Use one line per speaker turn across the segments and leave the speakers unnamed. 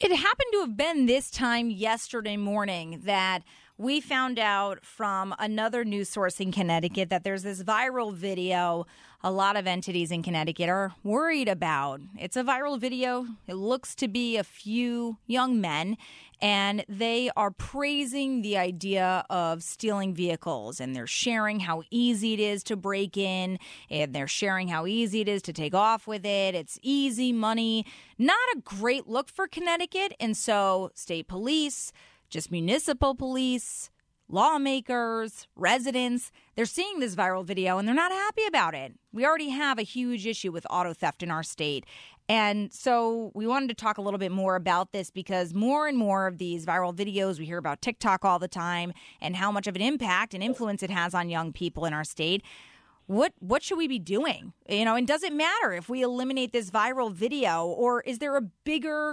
It happened to have been this time yesterday morning that we found out from another news source in Connecticut that there's this viral video a lot of entities in Connecticut are worried about. It's a viral video. It looks to be a few young men, and they are praising the idea of stealing vehicles, and they're sharing how easy it is to break in, and they're sharing how easy it is to take off with it. It's easy money. Not a great look for Connecticut, and so state police, just municipal police, lawmakers, residents, they're seeing this viral video and they're not happy about it. We already have a huge issue with auto theft in our state. And so we wanted to talk a little bit more about this because more and more of these viral videos, we hear about TikTok all the time and how much of an impact and influence it has on young people in our state. What should we be doing? And does it matter if we eliminate this viral video, or is there a bigger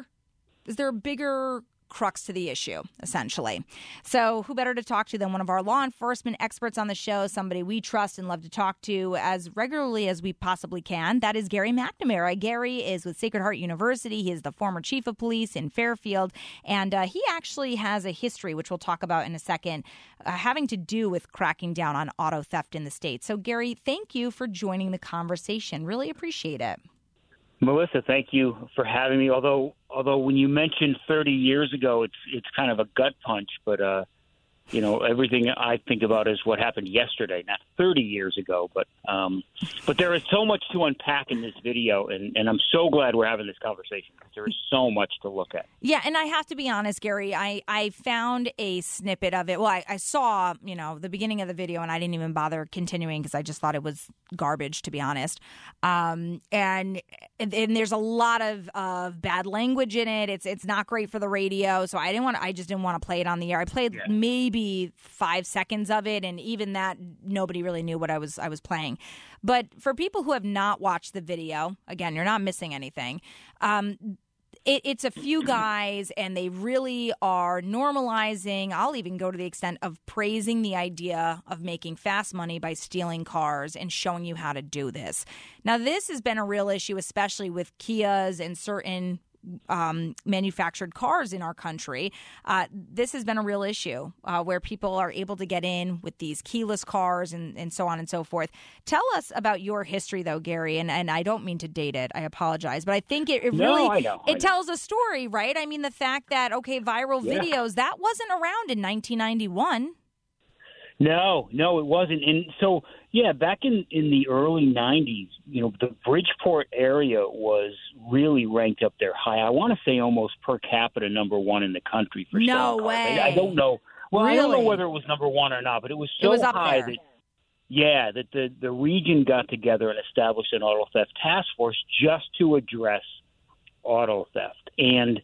crux to the issue, essentially? So who better to talk to than one of our law enforcement experts on the show, somebody we trust and love to talk to as regularly as we possibly can. That is Gary McNamara. Gary is with Sacred Heart University. He is the former chief of police in Fairfield, and he actually has a history, which we'll talk about in a second, having to do with cracking down on auto theft in the state. So, Gary, thank you for joining the conversation. Really appreciate it.
Melissa, thank you for having me. Although when you mentioned 30 years ago, it's kind of a gut punch. But everything I think about is what happened yesterday, not 30 years ago. But there is so much to unpack in this video, and I'm so glad we're having this conversation because there is so much to look at.
Yeah, and I have to be honest, Gary, I found a snippet of it. Well, I saw, the beginning of the video, and I didn't even bother continuing because I just thought it was garbage, to be honest. And there's a lot of bad language in it. It's not great for the radio, so I just didn't want to play it on the air. I played maybe 5 seconds of it, and even that, nobody really knew what I was playing. But for people who have not watched the video, again, you're not missing anything. It's a few guys, and they really are normalizing. I'll even go to the extent of praising the idea of making fast money by stealing cars and showing you how to do this. Now, this has been a real issue, especially with Kias and certain manufactured cars in our country. This has been a real issue where people are able to get in with these keyless cars and so on and so forth. Tell us about your history, though, Gary, and I don't mean to date it. I apologize. But I think it really tells a story, right? I mean, the fact that, viral videos, that wasn't around in 1991.
No, it wasn't. And so, back in the early 90s, the Bridgeport area was really ranked up there high. I want to say almost per capita number one in the country for
no
cars.
way.
I don't know. Well,
really?
I don't know whether it was number one or not, but it was so high that the region got together and established an auto theft task force just to address auto theft. And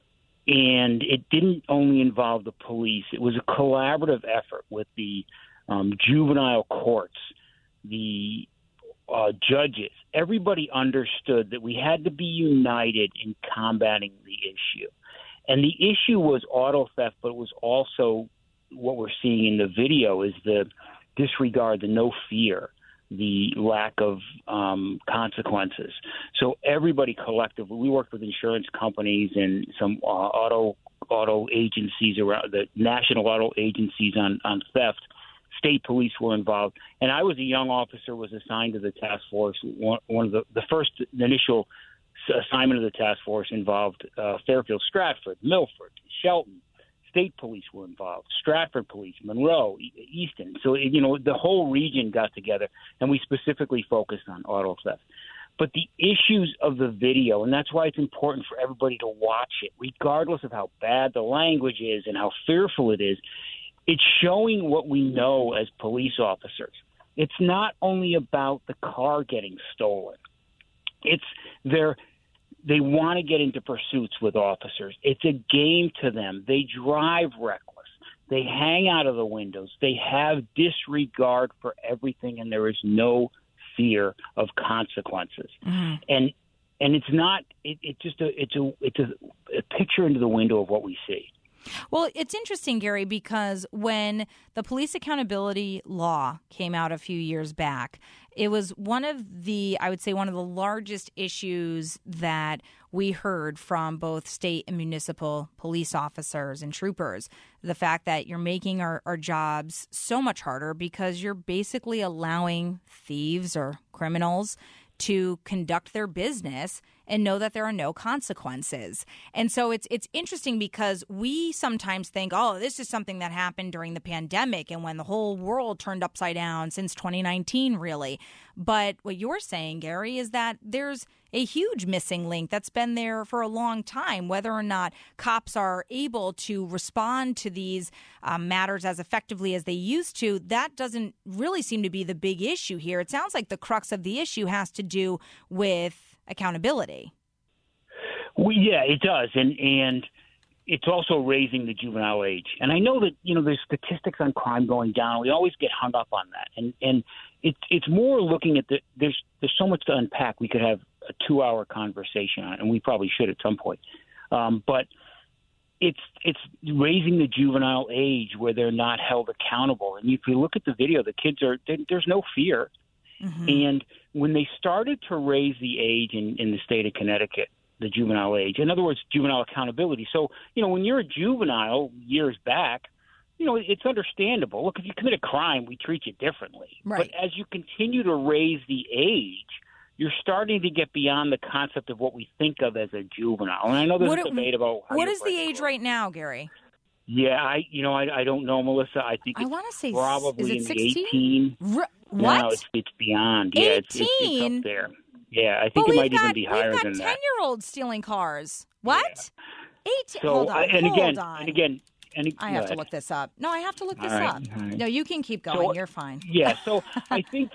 it didn't only involve the police. It was a collaborative effort with the juvenile courts, the judges. Everybody understood that we had to be united in combating the issue. And the issue was auto theft, but it was also what we're seeing in the video is the disregard, the no fear, the lack of consequences. So everybody collectively, we worked with insurance companies and some auto agencies around the national auto agencies on theft. State police were involved, and I was a young officer, was assigned to the task force. One of the initial assignment of the task force involved Fairfield, Stratford, Milford, Shelton. State police were involved, Stratford police, Monroe, Easton. So, the whole region got together, and we specifically focused on auto theft. But the issues of the video, and that's why it's important for everybody to watch it, regardless of how bad the language is and how fearful it is, it's showing what we know as police officers. It's not only about the car getting stolen. They want to get into pursuits with officers. It's a game to them. They drive reckless. They hang out of the windows. They have disregard for everything, and there is no fear of consequences. Mm-hmm. And it's not. It's a picture into the window of what we see.
Well, it's interesting, Gary, because when the police accountability law came out a few years back, it was one of the largest issues that we heard from both state and municipal police officers and troopers. The fact that you're making our jobs so much harder because you're basically allowing thieves or criminals to conduct their business and know that there are no consequences. And so it's interesting because we sometimes think, oh, this is something that happened during the pandemic and when the whole world turned upside down since 2019, really. But what you're saying, Gary, is that there's a huge missing link that's been there for a long time. Whether or not cops are able to respond to these matters as effectively as they used to, that doesn't really seem to be the big issue here. It sounds like the crux of the issue has to do with accountability.
Well, yeah, it does. And it's also raising the juvenile age. And I know that, there's statistics on crime going down. We always get hung up on that. And it's more looking at there's so much to unpack. We could have a 2-hour conversation on it, and we probably should at some point. But it's raising the juvenile age where they're not held accountable. And if you look at the video, the kids there's no fear. Mm-hmm. And when they started to raise the age in the state of Connecticut, the juvenile age, in other words, juvenile accountability. So, when you're a juvenile years back, it's understandable. Look, if you commit a crime, we treat you differently.
Right.
But as you continue to raise the age, you're starting to get beyond the concept of what we think of as a juvenile. And I know there's a debate about
what is the age right now, Gary?
Yeah, I don't know, Melissa. I think it's probably in the 18.
What?
No, it's beyond. Yeah,
18?
It's up there. Yeah, I think it might even be higher than that.
We've got 10-year-olds stealing cars. What?
Yeah.
18?
So,
hold on.
I
have to look this up. No, I have to look this up. Right. No, you can keep going.
So,
you're fine.
Yeah, so I think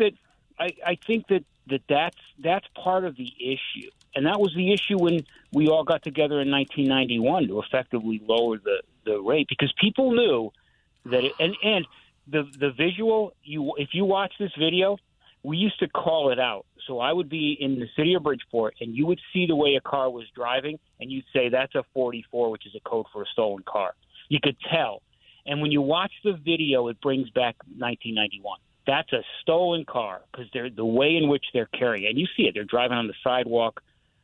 that's part of the issue. And that was the issue when we all got together in 1991 to effectively lower the rate, because people knew that and the visual, if you watch this video, we used to call it out. So I would be in the city of Bridgeport, and you would see the way a car was driving, and you'd say that's a 44, which is a code for a stolen car. You could tell. And when you watch the video, it brings back 1991. That's a stolen car because the way in which they're carrying it. And you see it. They're driving on the sidewalk.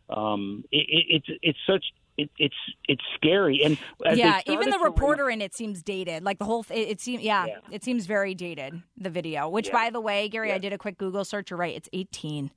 It's scary. And
even the reporter in it seems dated. Like the whole it seems very dated, the video, which by the way, Gary, I did a quick Google search. You're right. It's 18.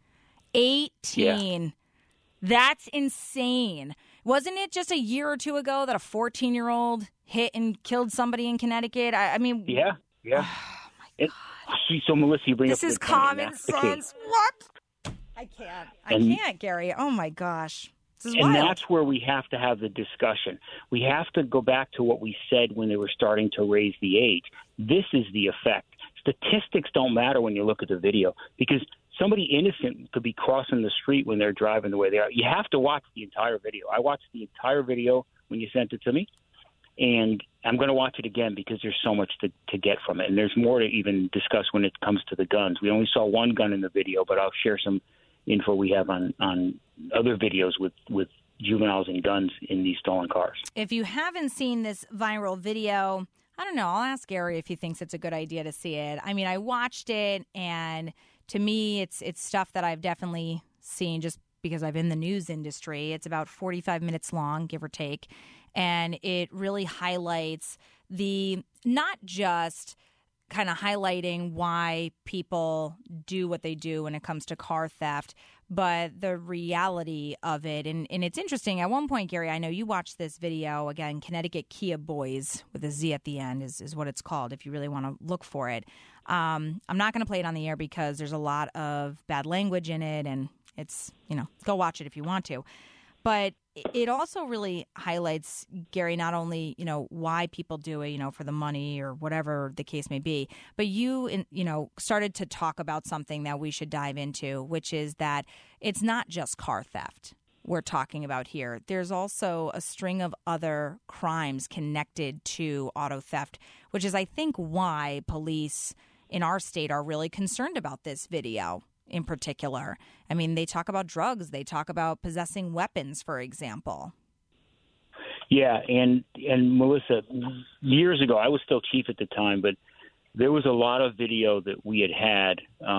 18. Yeah. That's insane. Wasn't it just a year or two ago that a 14-year-old hit and killed somebody in Connecticut? I mean,
yeah.
Oh my God.
So Melissa, you bring
this
up
is common sense. What? I can't, Gary. Oh my gosh.
And that's where we have to have the discussion. We have to go back to what we said when they were starting to raise the age. This is the effect. Statistics don't matter when you look at the video, because somebody innocent could be crossing the street when they're driving the way they are. You have to watch the entire video. I watched the entire video when you sent it to me, and I'm going to watch it again because there's so much to get from it. And there's more to even discuss when it comes to the guns. We only saw one gun in the video, but I'll share some info we have on other videos with juveniles and guns in these stolen cars.
If you haven't seen this viral video, I don't know, I'll ask Gary if he thinks it's a good idea to see it. I mean, I watched it, and to me, it's stuff that I've definitely seen just because I've in the news industry. It's about 45 minutes long, give or take, and it really highlights not just kind of highlighting why people do what they do when it comes to car theft, but the reality of it. And it's interesting. At one point, Gary, I know you watched this video. Again, Connecticut Kia Boys with a Z at the end is what it's called if you really want to look for it. I'm not going to play it on the air because there's a lot of bad language in it, and it's, go watch it if you want to. But it also really highlights, Gary, not only, why people do it, for the money or whatever the case may be, but you started to talk about something that we should dive into, which is that it's not just car theft we're talking about here. There's also a string of other crimes connected to auto theft, which is, I think, why police in our state are really concerned about this video. In particular, I mean, they talk about drugs. They talk about possessing weapons, for example.
Yeah, and Melissa, years ago, I was still chief at the time, but there was a lot of video that we had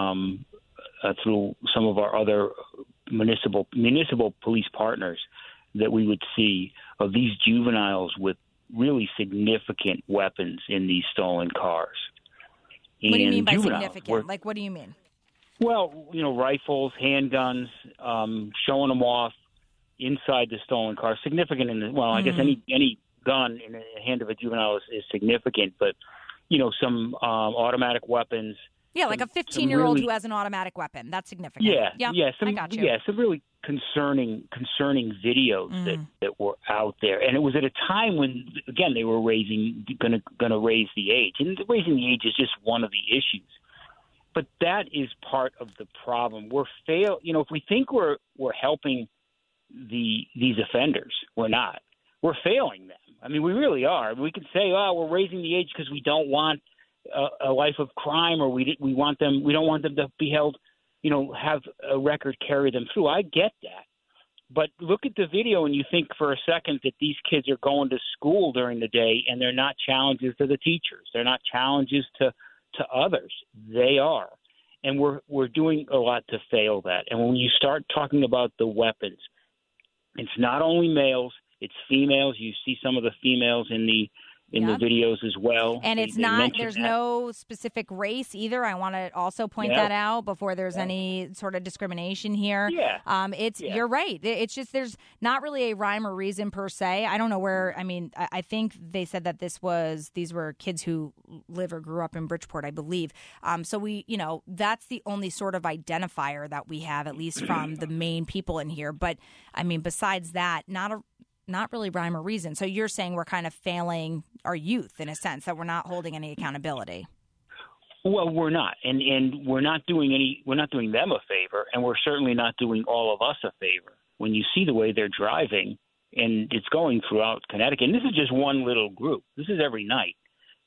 through some of our other municipal police partners that we would see of these juveniles with really significant weapons in these stolen cars.
What do you mean by significant? Like, what do you mean?
Well, rifles, handguns, showing them off inside the stolen car. Significant I guess any gun in the hand of a juvenile is significant, but some automatic weapons.
Yeah, like a 15-year-old who has an automatic weapon. That's significant.
Yeah. I got you. Yeah, some really concerning videos that were out there, and it was at a time when, again, they were going to raise the age, and raising the age is just one of the issues. But that is part of the problem. If we think we're helping these offenders, we're not. We're failing them. I mean, we really are. We can say, we're raising the age because we don't want a life of crime, or we don't want them to be held, have a record carry them through. I get that. But look at the video and you think for a second that these kids are going to school during the day and they're not challenges to the teachers. They're not challenges to others. They are. And we're doing a lot to fail that. And when you start talking about the weapons, it's not only males, it's females. You see some of the females in the videos as well.
And there's no specific race either. I want to also point that out before there's any sort of discrimination here.
Yeah.
You're right. It's just there's not really a rhyme or reason per se. I don't know where, I think they said that these were kids who live or grew up in Bridgeport, I believe. So that's the only sort of identifier that we have, at least from the main people in here. But besides that, not really rhyme or reason. So you're saying we're kind of failing our youth in a sense, that we're not holding any accountability.
Well, we're not, and we're not doing them a favor, and we're certainly not doing all of us a favor. When you see the way they're driving, and it's going throughout Connecticut, and this is just one little group. This is every night.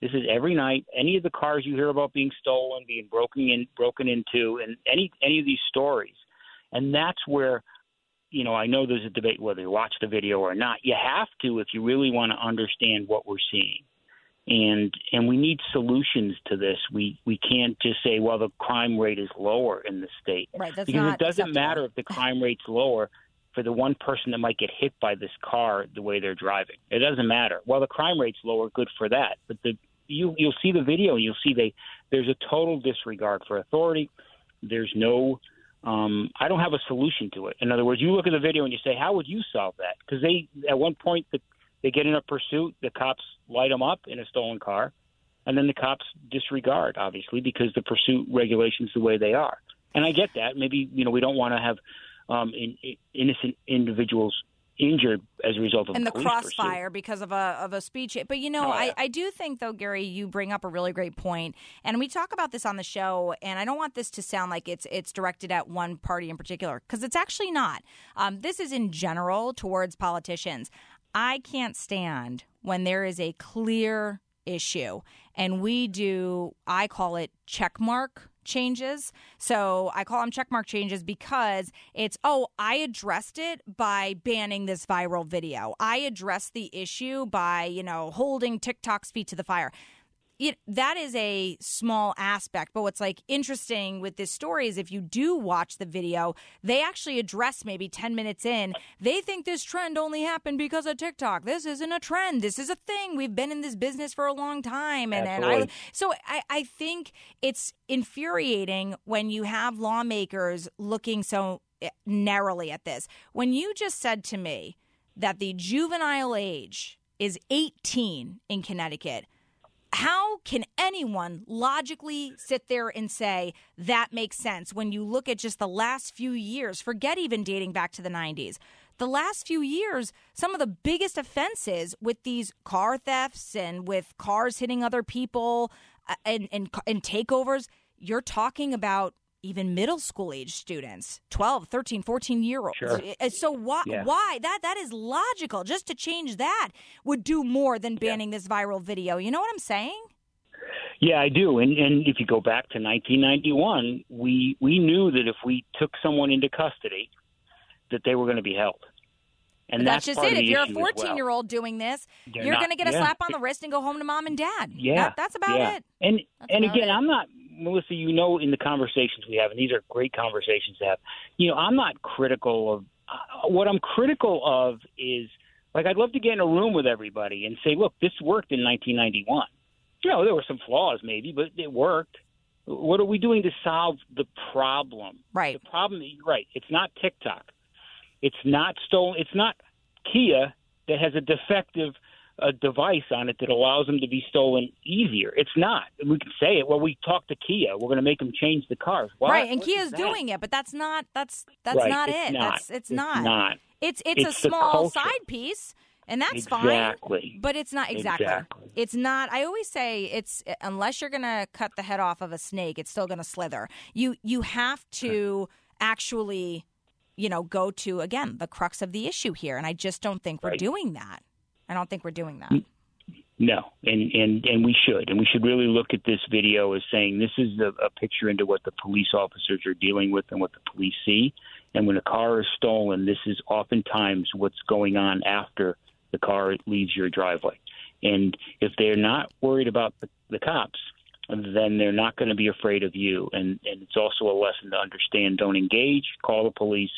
Any of the cars you hear about being stolen, being broken into, and any of these stories, and that's where. I know there's a debate whether you watch the video or not. You have to if you really want to understand what we're seeing. And we need solutions to this. We can't just say, well, the crime rate is lower in the state.
Right, that's
because
not
it doesn't
acceptable.
matter if the crime rate's lower for the one person that might get hit by this car the way they're driving. It doesn't matter. Well, the crime rate's lower, good for that. But you'll see the video and you'll see there's a total disregard for authority. There's no I don't have a solution to it. In other words, you look at the video and you say, how would you solve that? Because at one point, they get in a pursuit, the cops light them up in a stolen car, and then the cops disregard, obviously, because the pursuit regulations the way they are. And I get that. Maybe, we don't want to have innocent individuals injured as a result of
and the crossfire
pursuit.
Because of a speech. But I do think though, Gary, you bring up a really great point, and we talk about this on the show. And I don't want this to sound like it's directed at one party in particular, because it's actually not. This is in general towards politicians. I can't stand when there is a clear issue and I call it checkmark changes. So I call them checkmark changes because it's, I addressed it by banning this viral video. I addressed the issue by, holding TikTok's feet to the fire. That is a small aspect, but what's interesting with this story is if you do watch the video, they actually address maybe 10 minutes in. They think this trend only happened because of TikTok. This isn't a trend. This is a thing. We've been in this business for a long time. I think it's infuriating when you have lawmakers looking so narrowly at this. When you just said to me that the juvenile age is 18 in Connecticut, how can anyone logically sit there and say that makes sense when you look at just the last few years? Forget even dating back to the 90s. The last few years, some of the biggest offenses with these car thefts and with cars hitting other people and takeovers, you're talking about even middle school age students, 12, 13, 14-year-olds.
Sure.
So why that is logical. Just to change that would do more than banning this viral video. You know what I'm saying?
Yeah, I do. And if you go back to 1991, we knew that if we took someone into custody, that they were going to be held. And
that's just it. If you're a
14-year-old
doing this, you're going to get a slap on the wrist and go home to mom and dad.
Yeah.
That's about it.
And again, I'm not, Melissa, in the conversations we have, and these are great conversations to have, I'm not critical of, what I'm critical of is, like, I'd love to get in a room with everybody and say, look, this worked in 1991. There were some flaws maybe, but it worked. What are we doing to solve the problem?
Right.
The problem, right, it's not TikTok. It's not stolen. It's not Kia that has a defective device on it that allows them to be stolen easier. It's not. We can say it. Well, we talked to Kia. We're going to make them change the cars.
Right, and Kia's doing it, but that's not. That's
right.
not
it's
it.
Not.
It's not. It's a
the
small
culture.
side piece. And that's
exactly.
fine, but it's not exactly. It's not. I always say it's unless you're going to cut the head off of a snake, it's still going to slither. You have to actually, go to, again, the crux of the issue here, and I just don't think we're doing that. I don't think we're doing that.
No, and we should, and we should really look at this video as saying this is a picture into what the police officers are dealing with and what the police see. And when a car is stolen, this is oftentimes what's going on after the car leaves your driveway. And if they're not worried about the cops, then they're not going to be afraid of you. And it's also a lesson to understand, don't engage, call the police,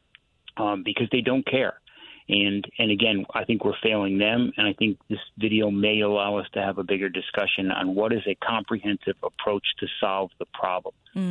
because they don't care. And again, I think we're failing them, and I think this video may allow us to have a bigger discussion on what is a comprehensive approach to solve the problem,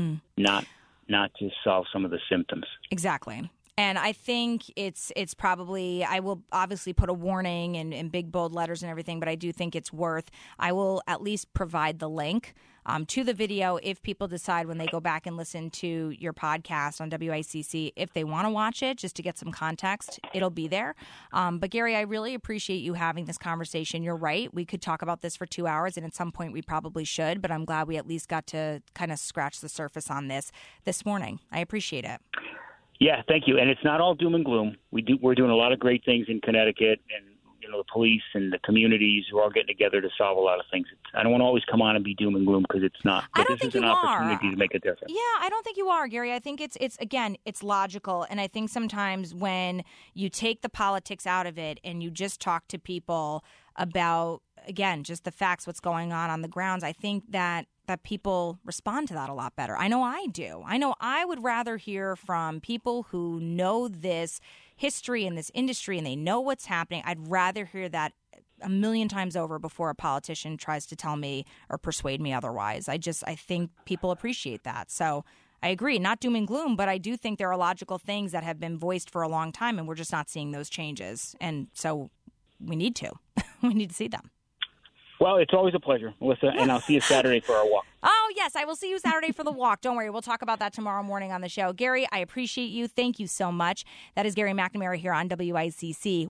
not to solve some of the symptoms.
Exactly. And I think it's probably, I will obviously put a warning in big, bold letters and everything, but I do think it's worth, I will at least provide the link to the video if people decide when they go back and listen to your podcast on WICC, if they want to watch it, just to get some context, it'll be there. But Gary, I really appreciate you having this conversation. You're right. We could talk about this for 2 hours, and at some point we probably should, but I'm glad we at least got to kind of scratch the surface on this morning. I appreciate it.
Yeah, thank you. And it's not all doom and gloom. We're doing a lot of great things in Connecticut, and the police and the communities are all getting together to solve a lot of things. I don't want to always come on and be doom and gloom because it's not. But this is an opportunity to make a difference.
Yeah, I don't think you are, Gary. I think it's again, it's logical, and I think sometimes when you take the politics out of it and you just talk to people about, again, just the facts, what's going on the grounds, I think that people respond to that a lot better. I know I do. I know I would rather hear from people who know this history in this industry and they know what's happening. I'd rather hear that a million times over before a politician tries to tell me or persuade me otherwise. I think people appreciate that. So I agree, not doom and gloom, but I do think there are logical things that have been voiced for a long time and we're just not seeing those changes. And so we need to. We need to see them.
Well, it's always a pleasure, Melissa, and I'll see you Saturday for our walk.
Oh, yes, I will see you Saturday for the walk. Don't worry. We'll talk about that tomorrow morning on the show. Gary, I appreciate you. Thank you so much. That is Gary McNamara here on WICC.